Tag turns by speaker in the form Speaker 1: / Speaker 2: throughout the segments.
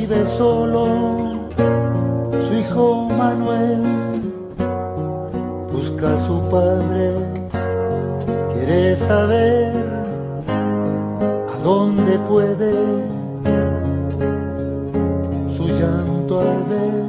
Speaker 1: vive solo, su hijo Manuel busca a su padre, quiere saber a dónde puede su llanto arder.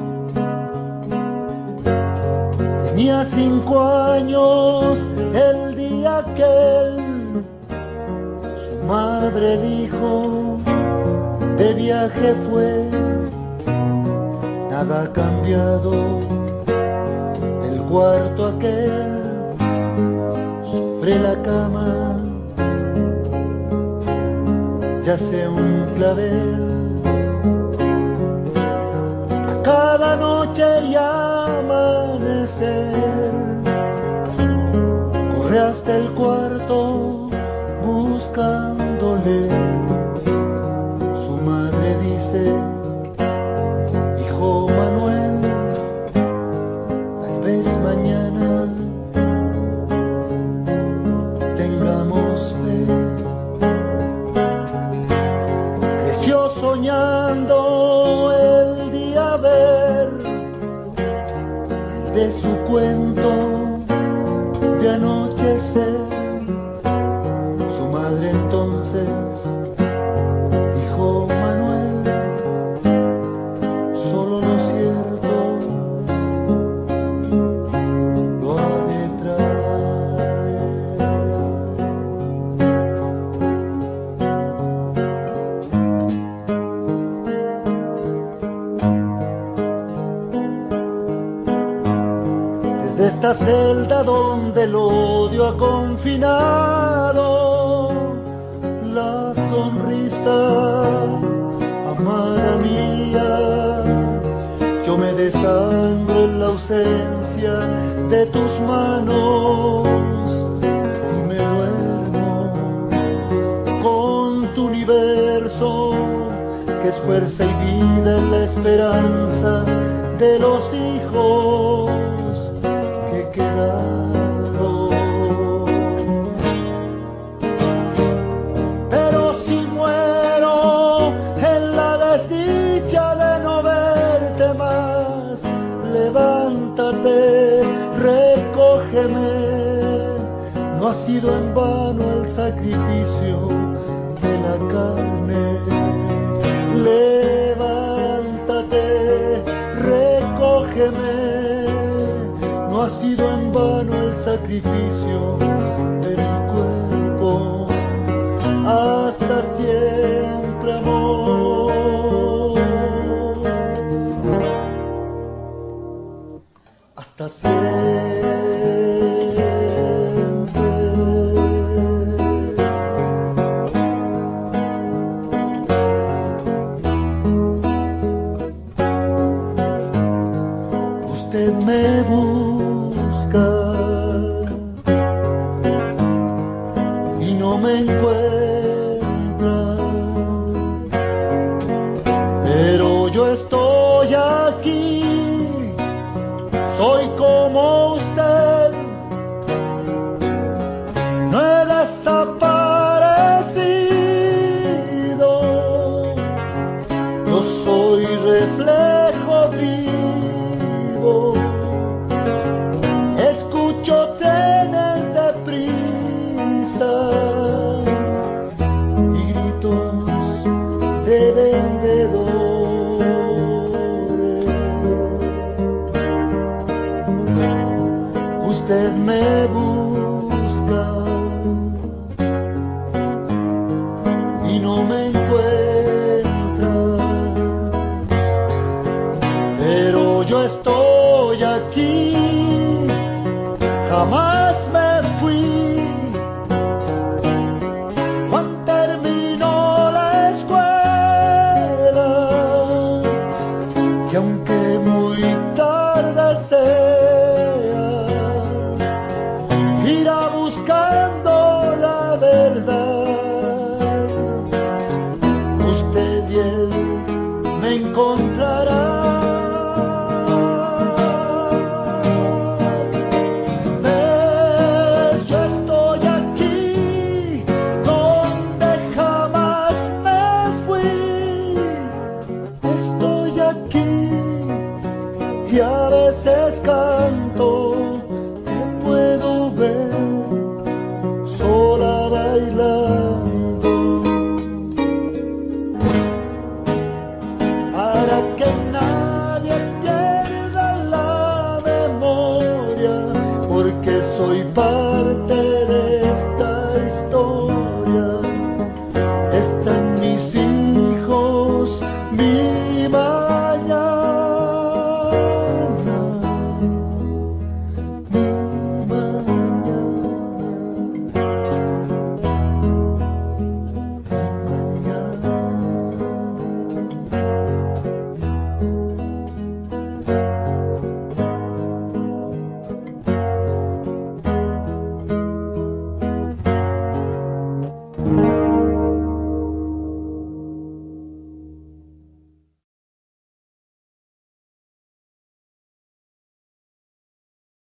Speaker 1: Tenía 5 años el día que él, su madre dijo, de viaje fue. Nada ha cambiado del cuarto aquel, sobre la cama yace un clavel. A cada noche y amanecer corre hasta el cuarto buscándole. Su madre dice, hijo Manuel, tal vez mañana tengamos fe. Creció soñando el día ver el de su cuento de anochecer. Su madre entonces dijo, Manuel, solo lo cierto lo ha de traer. Desde esta celda donde el odio ha confinado, la sonrisa, amada mía, yo me desangro en la ausencia de tus manos y me duermo con tu universo, que es fuerza y vida en la esperanza de los hijos que quedaron. Levántate, recógeme, no ha sido en vano el sacrificio de la carne. Levántate, recógeme, no ha sido en vano el sacrificio de mi cuerpo. Hasta siempre, amor. Hasta siempre. Usted me busca y no me encuentra, pero yo estoy aquí. Soy como usted, no he desaparecido. Yo soy reflejo vivo. Escucho trenes de prisa